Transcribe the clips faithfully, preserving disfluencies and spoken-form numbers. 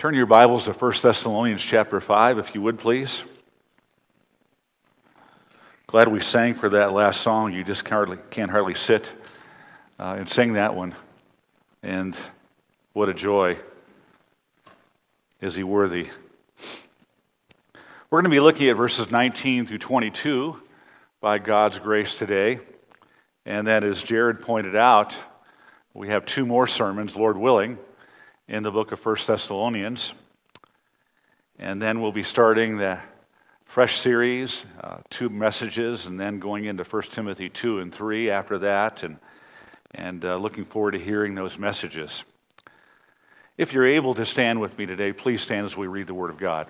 Turn your Bibles to First Thessalonians chapter five, if you would, please. Glad we sang for that last song. You just hardly, can't hardly sit uh, and sing that one. And what a joy. Is he worthy? We're going to be looking at verses nineteen through twenty-two by God's grace today. And then, as Jared pointed out, we have two more sermons, Lord willing, in the book of First Thessalonians. And then we'll be starting the fresh series, uh, two messages, and then going into First Timothy two and three after that, and, and uh, looking forward to hearing those messages. If you're able to stand with me today, please stand as we read the Word of God.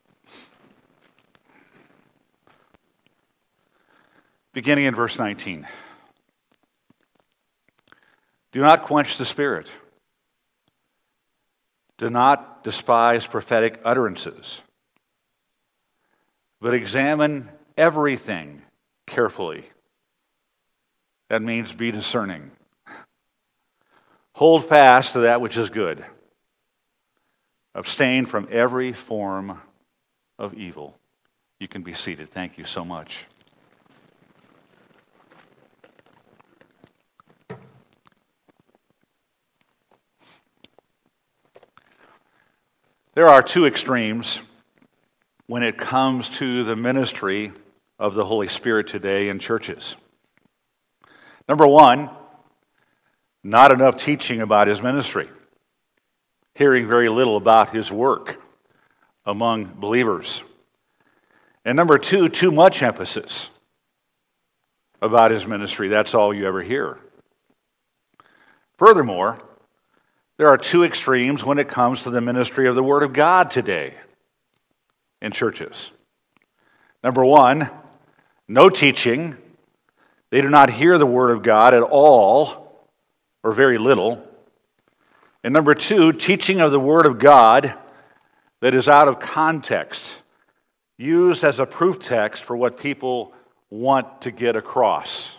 Beginning in verse nineteen. Do not quench the Spirit. Do not despise prophetic utterances, but examine everything carefully. That means be discerning. Hold fast to that which is good. Abstain from every form of evil. You can be seated. Thank you so much. There are two extremes when it comes to the ministry of the Holy Spirit today in churches. Number one, not enough teaching about his ministry. Hearing very little about his work among believers. And number two, too much emphasis about his ministry. That's all you ever hear. Furthermore, there are two extremes when it comes to the ministry of the Word of God today in churches. Number one, no teaching. They do not hear the Word of God at all, or very little. And number two, teaching of the Word of God that is out of context, used as a proof text for what people want to get across.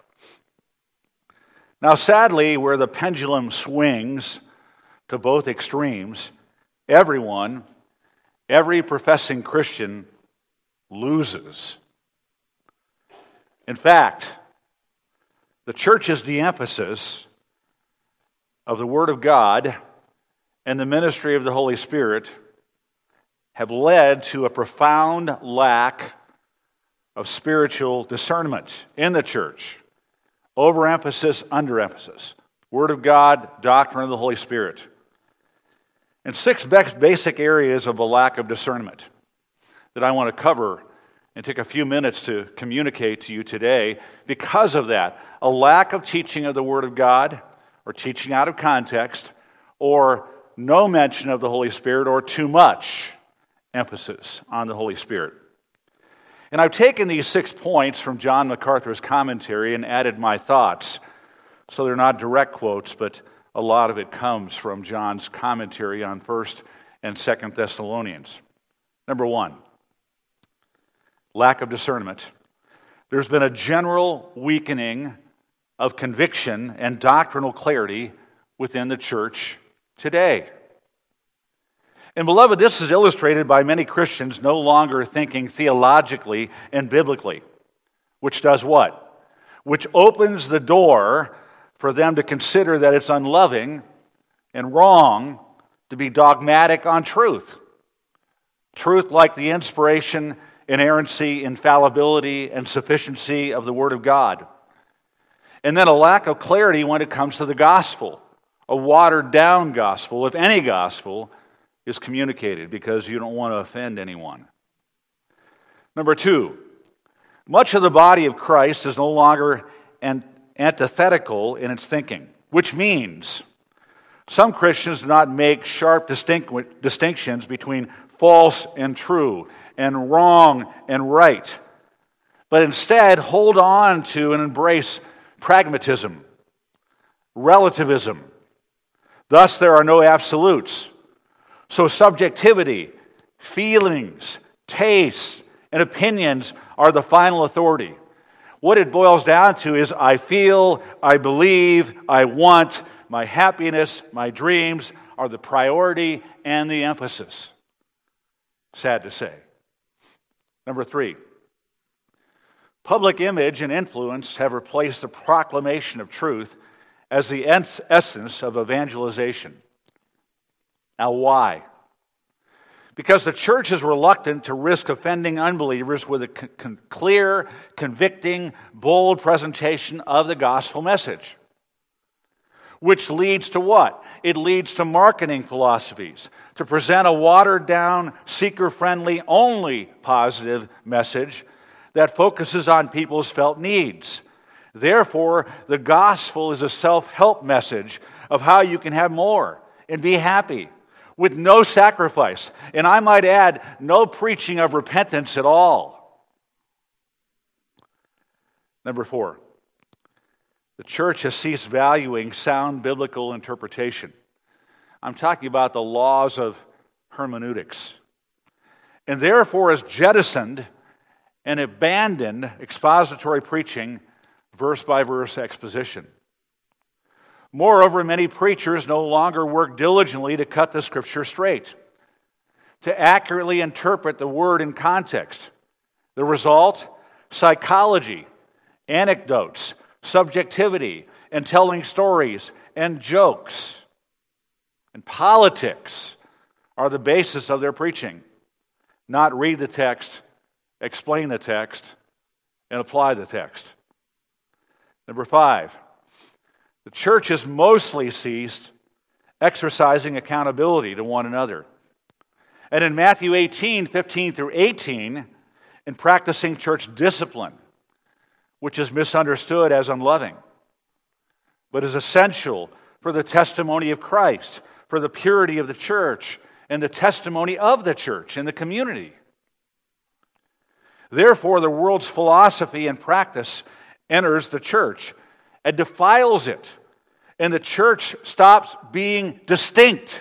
Now, sadly, where the pendulum swings to both extremes, everyone, every professing Christian loses. In fact, the church's de-emphasis of the Word of God and the ministry of the Holy Spirit have led to a profound lack of spiritual discernment in the church. Overemphasis, underemphasis. Word of God, doctrine of the Holy Spirit. And six basic areas of a lack of discernment that I want to cover and take a few minutes to communicate to you today. Because of that, a lack of teaching of the Word of God, or teaching out of context, or no mention of the Holy Spirit, or too much emphasis on the Holy Spirit. And I've taken these six points from John MacArthur's commentary and added my thoughts. So they're not direct quotes, but a lot of it comes from John's commentary on First and Second Thessalonians. Number one, lack of discernment. There's been a general weakening of conviction and doctrinal clarity within the church today. And beloved, this is illustrated by many Christians no longer thinking theologically and biblically, which does what? Which opens the door for them to consider that it's unloving and wrong to be dogmatic on truth. Truth like the inspiration, inerrancy, infallibility, and sufficiency of the Word of God. And then a lack of clarity when it comes to the gospel. A watered-down gospel, if any gospel, is communicated because you don't want to offend anyone. Number two, much of the body of Christ is no longer an antithetical in its thinking, which means some Christians do not make sharp distinct, distinctions between false and true, and wrong and right, but instead hold on to and embrace pragmatism, relativism. Thus, there are no absolutes. So subjectivity, feelings, tastes, and opinions are the final authority. What it boils down to is I feel, I believe, I want, my happiness, my dreams are the priority and the emphasis. Sad to say. Number three, public image and influence have replaced the proclamation of truth as the essence of evangelization. Now, why? Because the church is reluctant to risk offending unbelievers with a con- con- clear, convicting, bold presentation of the gospel message. Which leads to what? It leads to marketing philosophies, to present a watered-down, seeker-friendly, only positive message that focuses on people's felt needs. Therefore, the gospel is a self-help message of how you can have more and be happy with no sacrifice. And I might add, no preaching of repentance at all. Number four, the church has ceased valuing sound biblical interpretation. I'm talking about the laws of hermeneutics. And therefore has jettisoned and abandoned expository preaching, verse-by-verse exposition. Moreover, many preachers no longer work diligently to cut the Scripture straight, to accurately interpret the word in context. The result? Psychology, anecdotes, subjectivity, and telling stories, and jokes, and politics are the basis of their preaching. Not read the text, explain the text, and apply the text. Number five, the church has mostly ceased exercising accountability to one another. And in Matthew eighteen, fifteen through eighteen, in practicing church discipline, which is misunderstood as unloving, but is essential for the testimony of Christ, for the purity of the church, and the testimony of the church in the community. Therefore, the world's philosophy and practice enters the church and defiles it, and the church stops being distinct,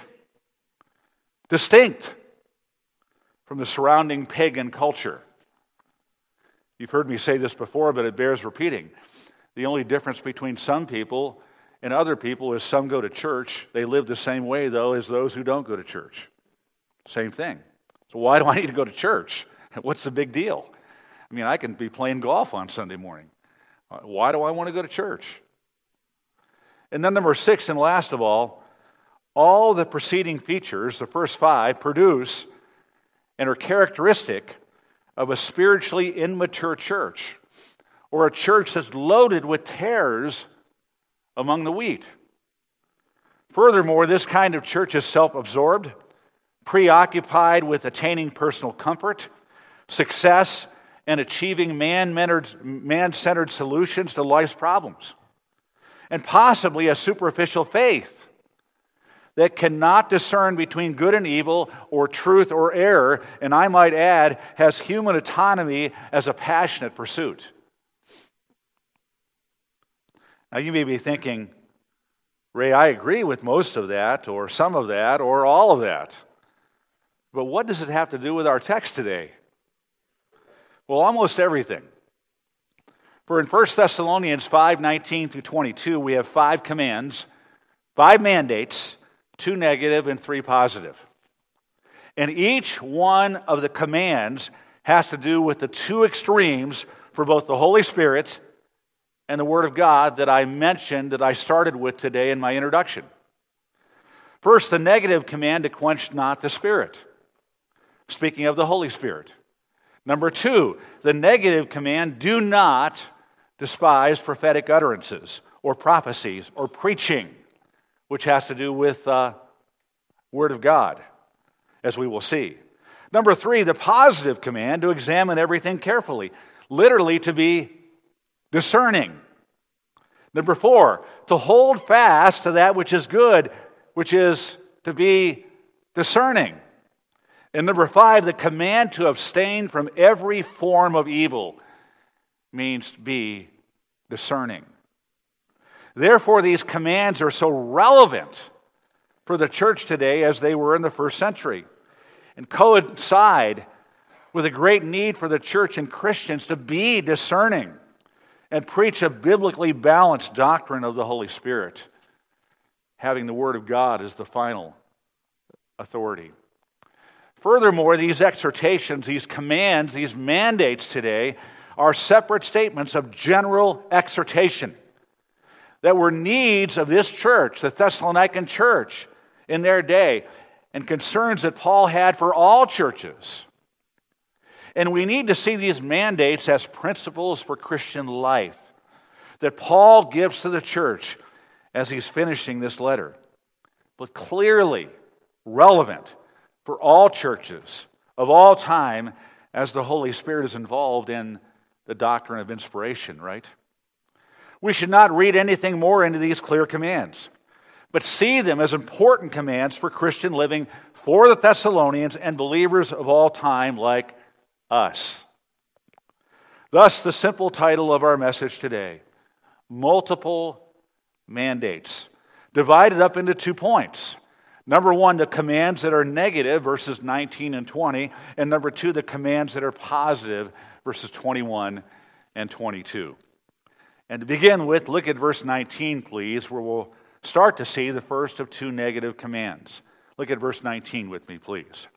distinct from the surrounding pagan culture. You've heard me say this before, but it bears repeating. The only difference between some people and other people is some go to church. They live the same way, though, as those who don't go to church. Same thing. So why do I need to go to church? What's the big deal? I mean, I can be playing golf on Sunday morning. Why do I want to go to church? And then number six, and last of all, all the preceding features, the first five, produce and are characteristic of a spiritually immature church, or a church that's loaded with tares among the wheat. Furthermore, this kind of church is self-absorbed, preoccupied with attaining personal comfort, success, and achieving man-centered solutions to life's problems, and possibly a superficial faith that cannot discern between good and evil or truth or error, and I might add, has human autonomy as a passionate pursuit. Now you may be thinking, Ray, I agree with most of that, or some of that, or all of that. But what does it have to do with our text today? Well, almost everything. For in First Thessalonians five, nineteen through twenty-two, we have five commands, five mandates, two negative and three positive. And each one of the commands has to do with the two extremes for both the Holy Spirit and the Word of God that I mentioned, that I started with today in my introduction. First, the negative command to quench not the Spirit, speaking of the Holy Spirit. Number two, the negative command, do not despise prophetic utterances or prophecies or preaching, which has to do with uh, Word of God, as we will see. Number three, the positive command to examine everything carefully, literally to be discerning. Number four, to hold fast to that which is good, which is to be discerning. And number five, the command to abstain from every form of evil means to be discerning. Therefore, these commands are so relevant for the church today as they were in the first century, and coincide with a great need for the church and Christians to be discerning and preach a biblically balanced doctrine of the Holy Spirit, having the Word of God as the final authority. Furthermore, these exhortations, these commands, these mandates today are separate statements of general exhortation that were needs of this church, the Thessalonican church, in their day, and concerns that Paul had for all churches. And we need to see these mandates as principles for Christian life that Paul gives to the church as he's finishing this letter, but clearly relevant for all churches of all time as the Holy Spirit is involved in the doctrine of inspiration, right? We should not read anything more into these clear commands, but see them as important commands for Christian living for the Thessalonians and believers of all time like us. Thus, the simple title of our message today, Multiple Mandates, divided up into two points. Number one, the commands that are negative, verses nineteen and twenty, and number two, the commands that are positive, verses twenty-one and twenty-two. And to begin with, look at verse nineteen, please, where we'll start to see the first of two negative commands. Look at verse nineteen with me, please.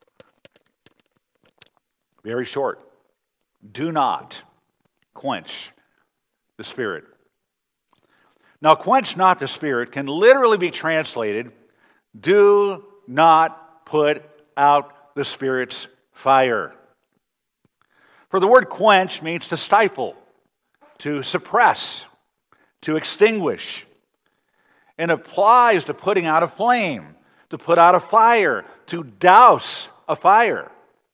Very short. Do not quench the Spirit. Now, quench not the Spirit can literally be translated, do not put out the Spirit's fire. For the word quench means to stifle, to suppress, to extinguish, and applies to putting out a flame, to put out a fire, to douse a fire.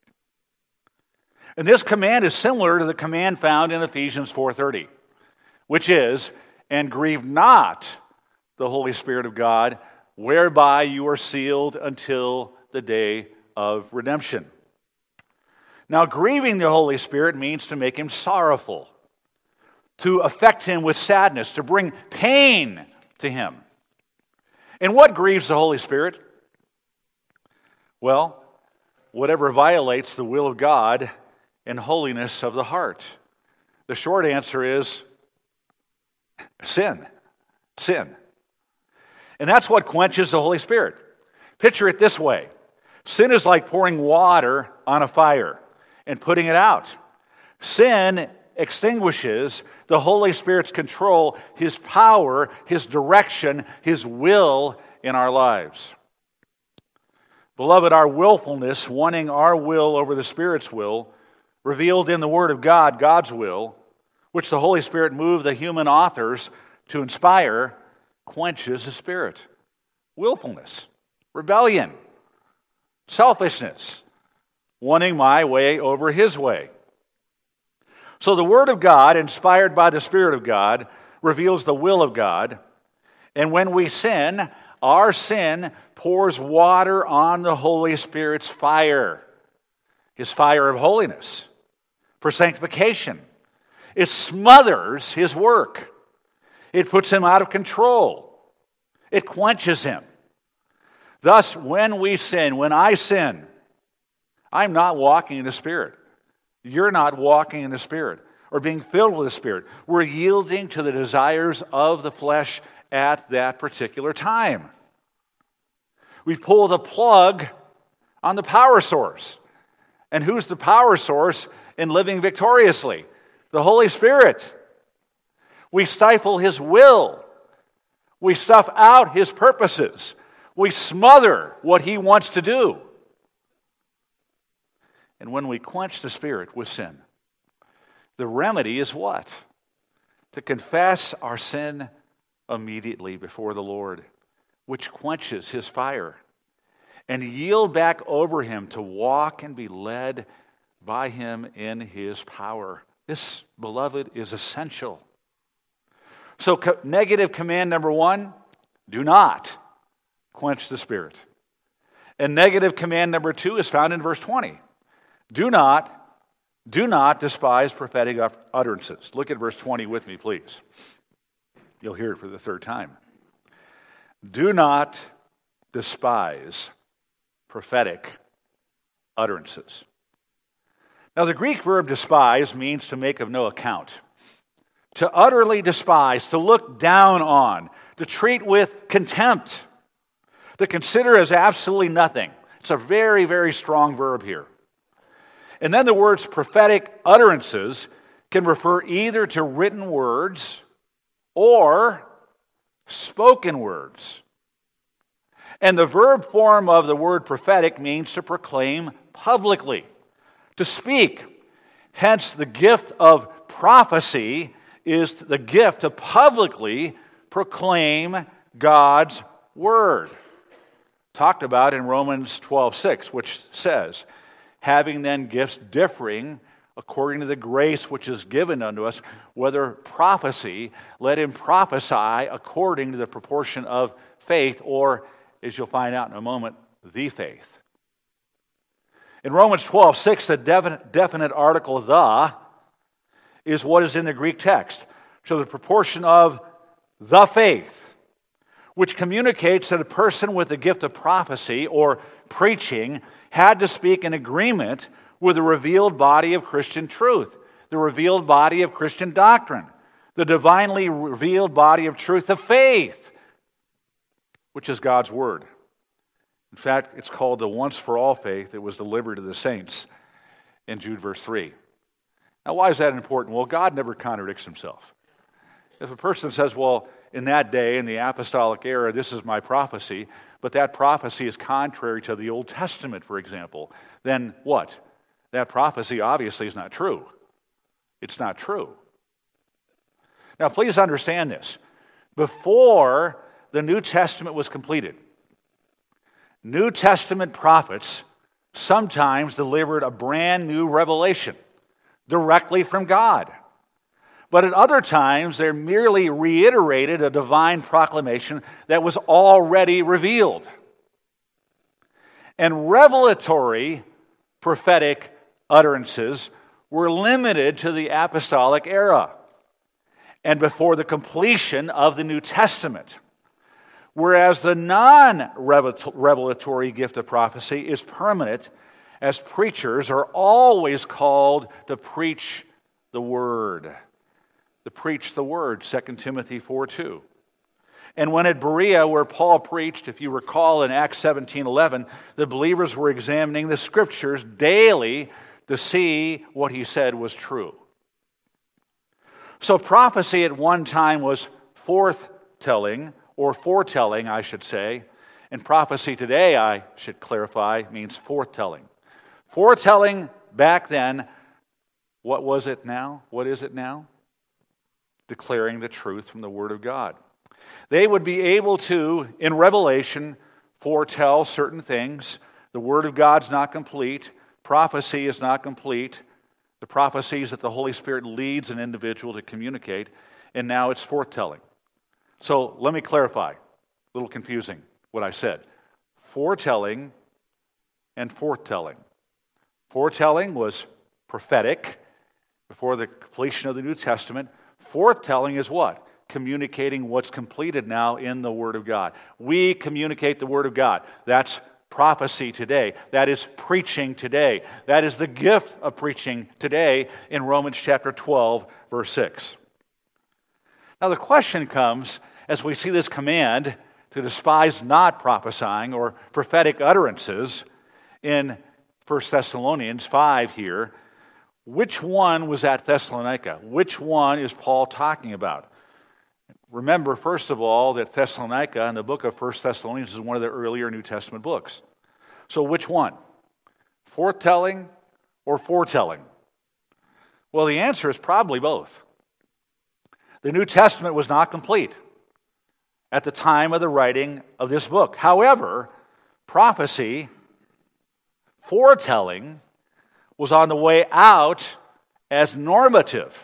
And this command is similar to the command found in Ephesians four thirty, which is, and grieve not the Holy Spirit of God, whereby you are sealed until the day of redemption. Now, grieving the Holy Spirit means to make him sorrowful, to affect him with sadness, to bring pain to him. And what grieves the Holy Spirit? Well, whatever violates the will of God and holiness of the heart. The short answer is sin. Sin. And that's what quenches the Holy Spirit. Picture it this way. Sin is like pouring water on a fire and putting it out. Sin extinguishes the Holy Spirit's control, His power, His direction, His will in our lives. Beloved, our willfulness, wanting our will over the Spirit's will, revealed in the Word of God, God's will, which the Holy Spirit moved the human authors to inspire, quenches the Spirit. Willfulness, rebellion, selfishness, wanting my way over His way. So the Word of God, inspired by the Spirit of God, reveals the will of God. And when we sin, our sin pours water on the Holy Spirit's fire, His fire of holiness, for sanctification. It smothers His work. It puts Him out of control. It quenches Him. Thus, when we sin, when I sin, I'm not walking in the Spirit. You're not walking in the Spirit or being filled with the Spirit. We're yielding to the desires of the flesh at that particular time. We pull the plug on the power source. And who's the power source in living victoriously? The Holy Spirit. We stifle His will. We stuff out His purposes. We smother what He wants to do. And when we quench the Spirit with sin, the remedy is what? To confess our sin immediately before the Lord, which quenches His fire, and yield back over Him to walk and be led by Him in His power. This, beloved, is essential. So, co- negative command number one, do not quench the Spirit. And negative command number two is found in verse twenty. Do not, do not despise prophetic utterances. Look at verse twenty with me, please. You'll hear it for the third time. Do not despise prophetic utterances. Now, the Greek verb despise means to make of no account, to utterly despise, to look down on, to treat with contempt, To consider as absolutely nothing. It's a very, very strong verb here. And then the words prophetic utterances can refer either to written words or spoken words. And the verb form of the word prophetic means to proclaim publicly, to speak. Hence, the gift of prophecy is the gift to publicly proclaim God's word. Talked about in Romans twelve six, which says, having then gifts differing according to the grace which is given unto us, whether prophecy, let him prophesy according to the proportion of faith, or, as you'll find out in a moment, the faith. In Romans twelve six, the definite, definite article the is what is in the Greek text. So the proportion of the faith, which communicates that a person with the gift of prophecy or preaching had to speak in agreement with the revealed body of Christian truth, the revealed body of Christian doctrine, the divinely revealed body of truth of faith, which is God's word. In fact, it's called the once-for-all faith that was delivered to the saints in Jude verse three. Now, why is that important? Well, God never contradicts himself. If a person says, well, in that day, in the apostolic era, this is my prophecy, but that prophecy is contrary to the Old Testament, for example, then what? That prophecy obviously is not true. It's not true. Now, please understand this. Before the New Testament was completed, New Testament prophets sometimes delivered a brand new revelation directly from God. But at other times, they merely reiterated a divine proclamation that was already revealed. And revelatory prophetic utterances were limited to the apostolic era and before the completion of the New Testament. Whereas the non-revelatory gift of prophecy is permanent, as preachers are always called to preach the word. To preach the word, Second Timothy four two. And when at Berea, where Paul preached, if you recall in Acts seventeen eleven, the believers were examining the scriptures daily to see what he said was true. So prophecy at one time was forthtelling, or foretelling, I should say. And prophecy today, I should clarify, means forthtelling. Foretelling back then, what was it now? What is it now? Declaring the truth from the Word of God. They would be able to, in Revelation, foretell certain things. The Word of God's not complete. Prophecy is not complete. The prophecies that the Holy Spirit leads an individual to communicate, and now it's foretelling. So let me clarify. A little confusing what I said. Foretelling and forthtelling. Foretelling was prophetic before the completion of the New Testament. Forthtelling is what? Communicating what's completed now in the Word of God. We communicate the Word of God. That's prophecy today. That is preaching today. That is the gift of preaching today in Romans chapter twelve, verse six. Now the question comes as we see this command to despise not prophesying or prophetic utterances in First Thessalonians five here. Which one was at Thessalonica? Which one is Paul talking about? Remember, first of all, that Thessalonica and the book of First Thessalonians is one of the earlier New Testament books. So which one? Foretelling or foretelling? Well, the answer is probably both. The New Testament was not complete at the time of the writing of this book. However, prophecy, foretelling, was on the way out as normative.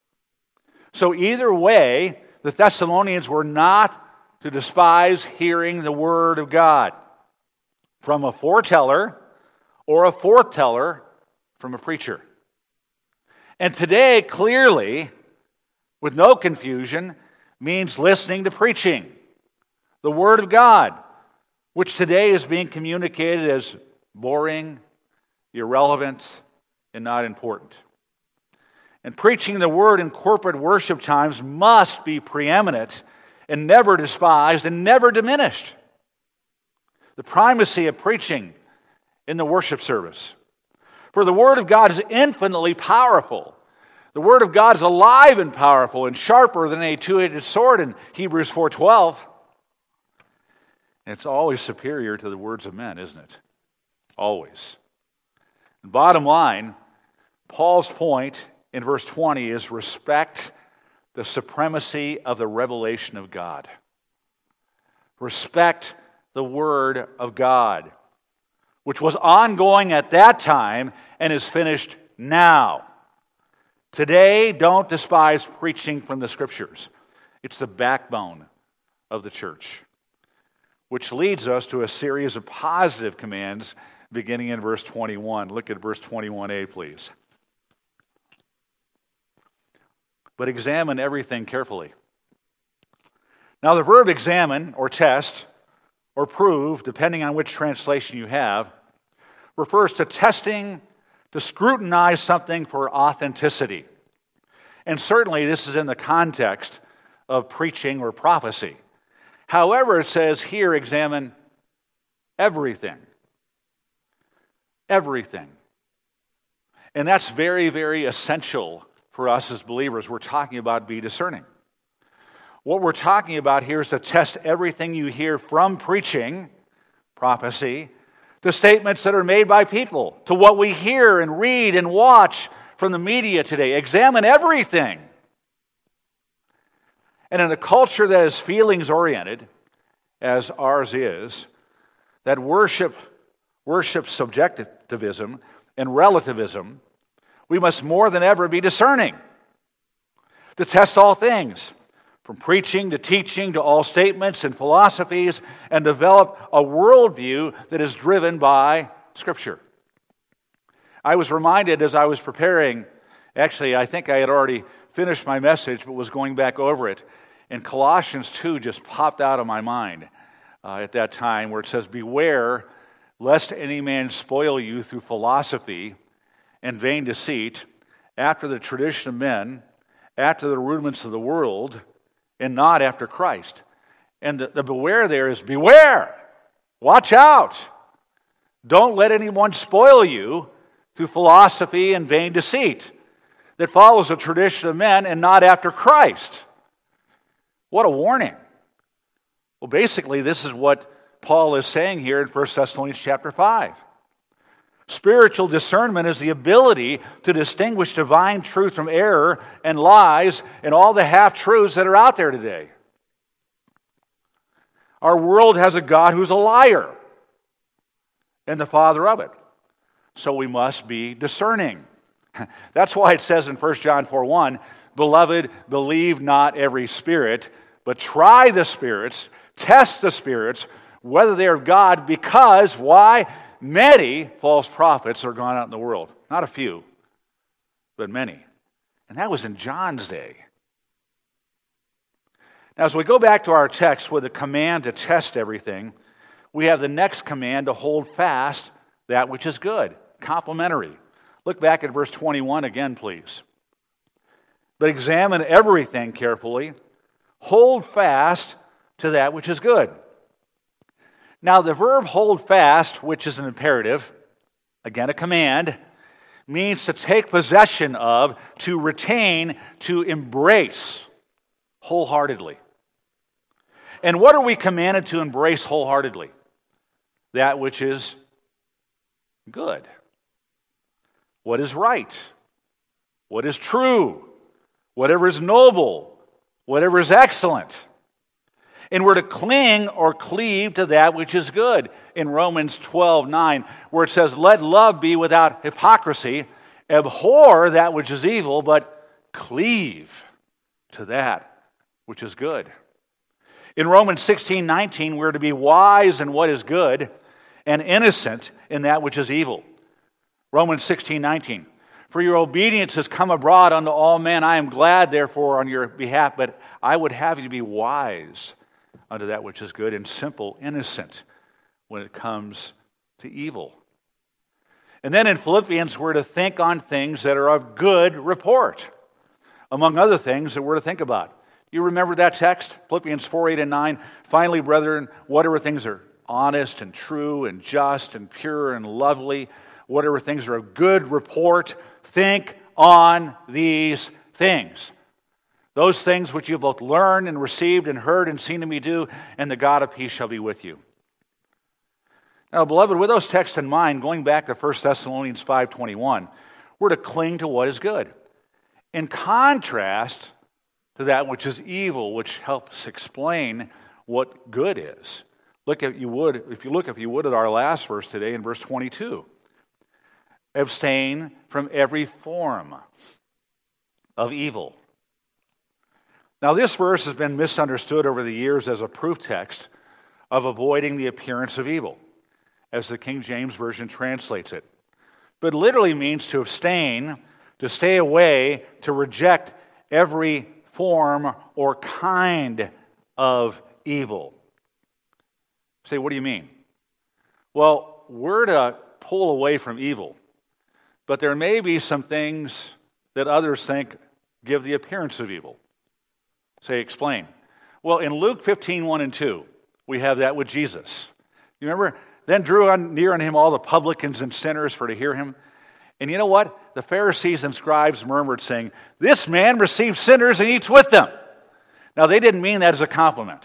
So either way, the Thessalonians were not to despise hearing the Word of God from a foreteller or a forthteller from a preacher. And today, clearly, with no confusion, means listening to preaching, the Word of God, which today is being communicated as boring, irrelevant, and not important. And preaching the Word in corporate worship times must be preeminent and never despised and never diminished. the primacy of preaching in the worship service. For the Word of God is infinitely powerful. The Word of God is alive and powerful and sharper than a two-edged sword in Hebrews four twelve. And it's always superior to the words of men, isn't it? Always. And bottom line, Paul's point in verse twenty is respect the supremacy of the revelation of God. Respect the Word of God, which was ongoing at that time and is finished now. Today, don't despise preaching from the Scriptures. It's the backbone of the church, which leads us to a series of positive commands beginning in verse twenty-one. Look at verse twenty-one a, please. But examine everything carefully. Now, the verb examine or test or prove, depending on which translation you have, refers to testing, to scrutinize something for authenticity. And certainly this is in the context of preaching or prophecy. However, it says here, examine everything. Everything. And that's very, very essential for us as believers. We're talking about be discerning. What we're talking about here is to test everything you hear from preaching, prophecy, to statements that are made by people, to what we hear and read and watch from the media today. Examine everything. And in a culture that is feelings-oriented, as ours is, that worship, worship subjectivism and relativism, we must more than ever be discerning to test all things, from preaching to teaching to all statements and philosophies, and develop a worldview that is driven by Scripture. I was reminded as I was preparing, actually I think I had already finished my message but was going back over it, and Colossians two just popped out of my mind uh, at that time, where it says, beware lest any man spoil you through philosophy and vain deceit, after the tradition of men, after the rudiments of the world, and not after Christ. And the, the beware there is beware. Watch out. Don't let anyone spoil you through philosophy and vain deceit that follows the tradition of men and not after Christ. What a warning. Well, basically, this is what Paul is saying here in First Thessalonians chapter five. Spiritual discernment is the ability to distinguish divine truth from error and lies and all the half-truths that are out there today. Our world has a God who's a liar and the father of it. So we must be discerning. That's why it says in First John four one, beloved, believe not every spirit, but try the spirits, test the spirits, whether they are of God, because, why? Many false prophets are gone out in the world. Not a few, but many. And that was in John's day. Now, as we go back to our text with a command to test everything, we have the next command to hold fast that which is good, complementary. Look back at verse twenty-one again, please. But examine everything carefully, hold fast to that which is good. Now, the verb hold fast, which is an imperative, again a command, means to take possession of, to retain, to embrace wholeheartedly. And what are we commanded to embrace wholeheartedly? That which is good. What is right? What is true? Whatever is noble? Whatever is excellent? And we're to cling or cleave to that which is good. In Romans twelve nine, where it says, let love be without hypocrisy, abhor that which is evil, but cleave to that which is good. In Romans sixteen nineteen, we're to be wise in what is good and innocent in that which is evil. Romans sixteen nineteen, for your obedience has come abroad unto all men. I am glad, therefore, on your behalf, but I would have you to be wise unto that which is good and simple, innocent when it comes to evil. And then in Philippians, we're to think on things that are of good report, among other things that we're to think about. You remember that text? Philippians four eight and nine. Finally, brethren, whatever things are honest and true and just and pure and lovely, whatever things are of good report, think on these things. Those things which you have both learned and received and heard and seen in me do, and the God of peace shall be with you. Now, beloved, with those texts in mind, going back to First Thessalonians five twenty-one, we're to cling to what is good. In contrast to that which is evil, which helps explain what good is. Look if you would, if you look if you would at our last verse today in verse twenty-two. Abstain from every form of evil. Now, this verse has been misunderstood over the years as a proof text of avoiding the appearance of evil, as the King James Version translates it. But it literally means to abstain, to stay away, to reject every form or kind of evil. Say, what do you mean? Well, we're to pull away from evil, but there may be some things that others think give the appearance of evil. Say, explain. Well, in Luke fifteen, one and two, we have that with Jesus. You remember? Then drew on, near unto him all the publicans and sinners for to hear him. And you know what? The Pharisees and scribes murmured, saying, this man receives sinners and eats with them. Now, they didn't mean that as a compliment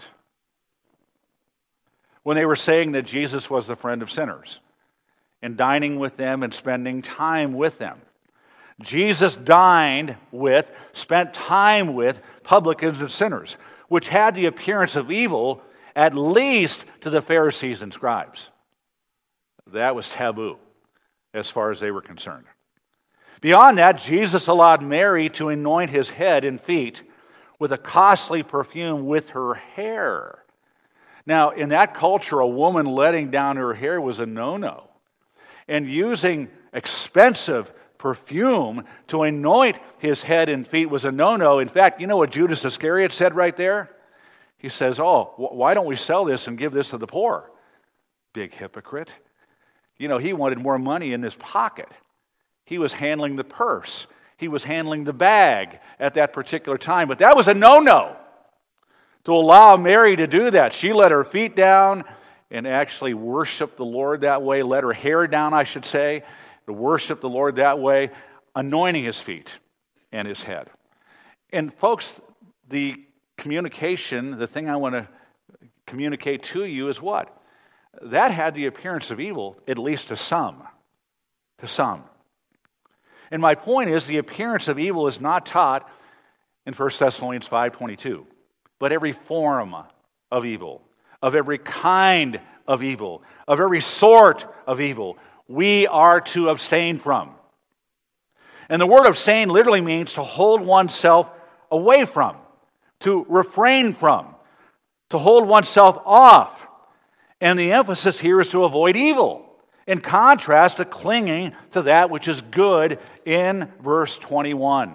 when they were saying that Jesus was the friend of sinners and dining with them and spending time with them. Jesus dined with, spent time with publicans and sinners, which had the appearance of evil, at least to the Pharisees and scribes. That was taboo as far as they were concerned. Beyond that, Jesus allowed Mary to anoint his head and feet with a costly perfume with her hair. Now, in that culture, a woman letting down her hair was a no-no. And using expensive perfume to anoint his head and feet was a no-no. In fact, you know what Judas Iscariot said right there? He says, oh, why don't we sell this and give this to the poor? Big hypocrite. You know, he wanted more money in his pocket. He was handling the purse. He was handling the bag at that particular time. But that was a no-no to allow Mary to do that. She let her feet down and actually worship the Lord that way, let her hair down, I should say, to worship the Lord that way, anointing his feet and his head. And folks, the communication, the thing I want to communicate to you is what? That had the appearance of evil, at least to some. To some. And my point is, the appearance of evil is not taught in First Thessalonians five twenty-two, but every form of evil, of every kind of evil, of every sort of evil, we are to abstain from. And the word abstain literally means to hold oneself away from, to refrain from, to hold oneself off. And the emphasis here is to avoid evil, in contrast to clinging to that which is good in verse twenty-one.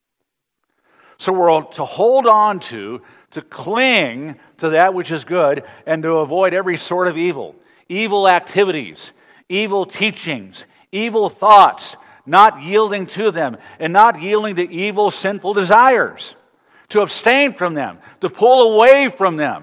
So we're to hold on to, to cling to that which is good, and to avoid every sort of evil. Evil activities, evil teachings, evil thoughts, not yielding to them, and not yielding to evil, sinful desires. To abstain from them, to pull away from them.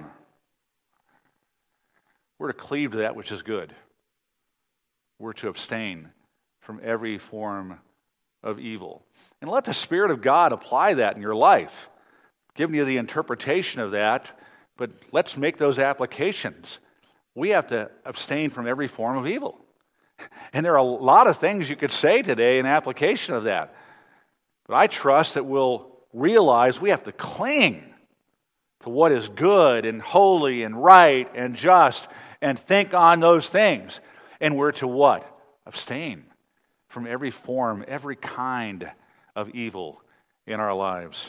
We're to cleave to that which is good. We're to abstain from every form of evil. And let the Spirit of God apply that in your life. Giving you the interpretation of that, but let's make those applications. We have to abstain from every form of evil. And there are a lot of things you could say today in application of that. But I trust that we'll realize we have to cling to what is good and holy and right and just and think on those things. And we're to what? Abstain from every form, every kind of evil in our lives.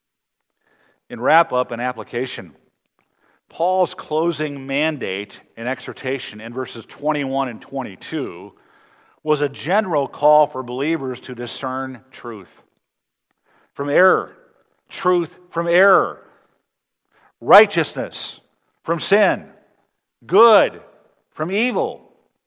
In wrap-up and application, Paul's closing mandate and exhortation in verses twenty-one and twenty-two was a general call for believers to discern truth from error, truth from error, righteousness from sin, good from evil,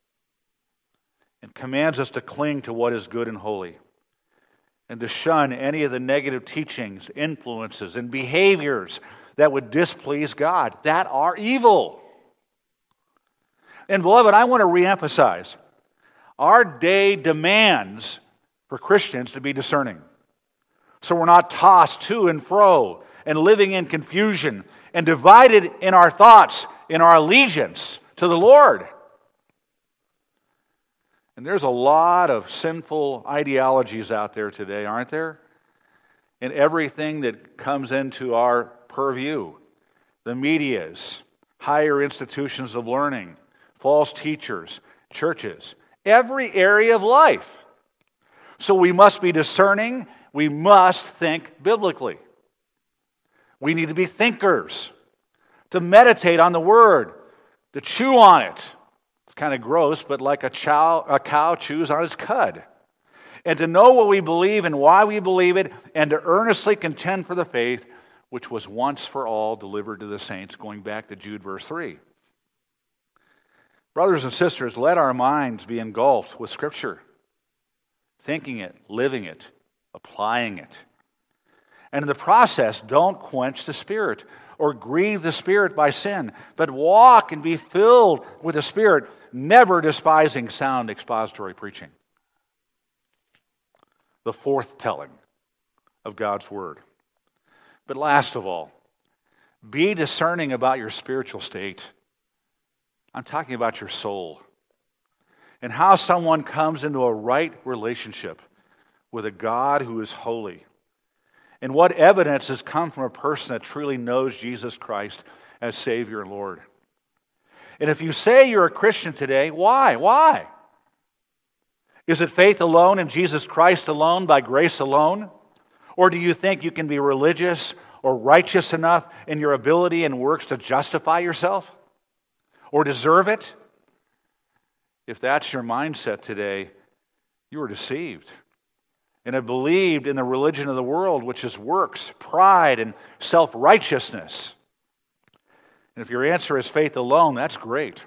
and commands us to cling to what is good and holy, and to shun any of the negative teachings, influences, and behaviors that would displease God, that are evil. And beloved, I want to reemphasize, our day demands for Christians to be discerning. So we're not tossed to and fro and living in confusion and divided in our thoughts, in our allegiance to the Lord. And there's a lot of sinful ideologies out there today, aren't there? And everything that comes into our purview, the medias, higher institutions of learning, false teachers, churches, every area of life. So we must be discerning. We must think biblically. We need to be thinkers, to meditate on the Word, to chew on it. It's kind of gross, but like a, chow, a cow chews on its cud. And to know what we believe and why we believe it, and to earnestly contend for the faith which was once for all delivered to the saints, going back to Jude verse three. Brothers and sisters, let our minds be engulfed with Scripture, thinking it, living it, applying it. And in the process, don't quench the Spirit or grieve the Spirit by sin, but walk and be filled with the Spirit, never despising sound expository preaching. The fourth telling of God's Word. But last of all, be discerning about your spiritual state. I'm talking about your soul and how someone comes into a right relationship with a God who is holy. And what evidence has come from a person that truly knows Jesus Christ as Savior and Lord. And if you say you're a Christian today, why? Why? Is it faith alone in Jesus Christ alone, by grace alone? Or do you think you can be religious or righteous enough in your ability and works to justify yourself? Or deserve it? If that's your mindset today, you are deceived and have believed in the religion of the world, which is works, pride, and self-righteousness. And if your answer is faith alone, that's great.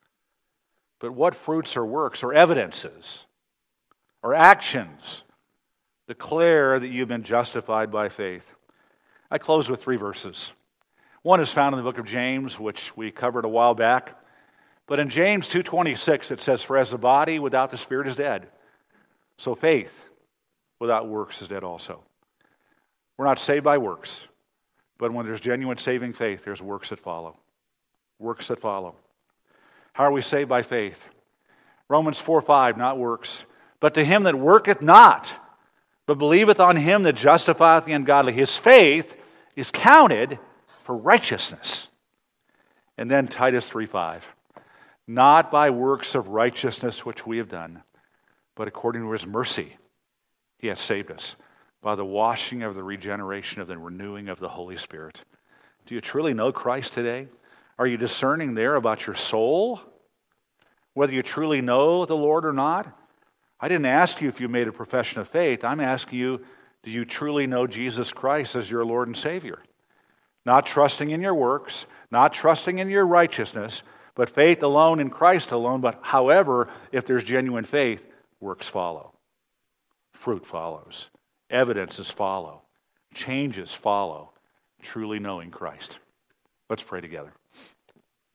But what fruits or works or evidences or actions declare that you've been justified by faith? I close with three verses. One is found in the book of James, which we covered a while back. But in James two twenty-six, it says, "For as the body without the Spirit is dead, so faith without works is dead also." We're not saved by works, but when there's genuine saving faith, there's works that follow. Works that follow. How are we saved by faith? Romans four five, not works. "But to him that worketh not, but believeth on him that justifieth the ungodly, his faith is counted for righteousness." And then Titus three five, "Not by works of righteousness which we have done, but according to his mercy he hath saved us, by the washing of the regeneration of the renewing of the Holy Spirit." Do you truly know Christ today? Are you discerning there about your soul? Whether you truly know the Lord or not? I didn't ask you if you made a profession of faith. I'm asking you, do you truly know Jesus Christ as your Lord and Savior? Not trusting in your works, not trusting in your righteousness, but faith alone in Christ alone. But however, if there's genuine faith, works follow. Fruit follows. Evidences follow. Changes follow. Truly knowing Christ. Let's pray together.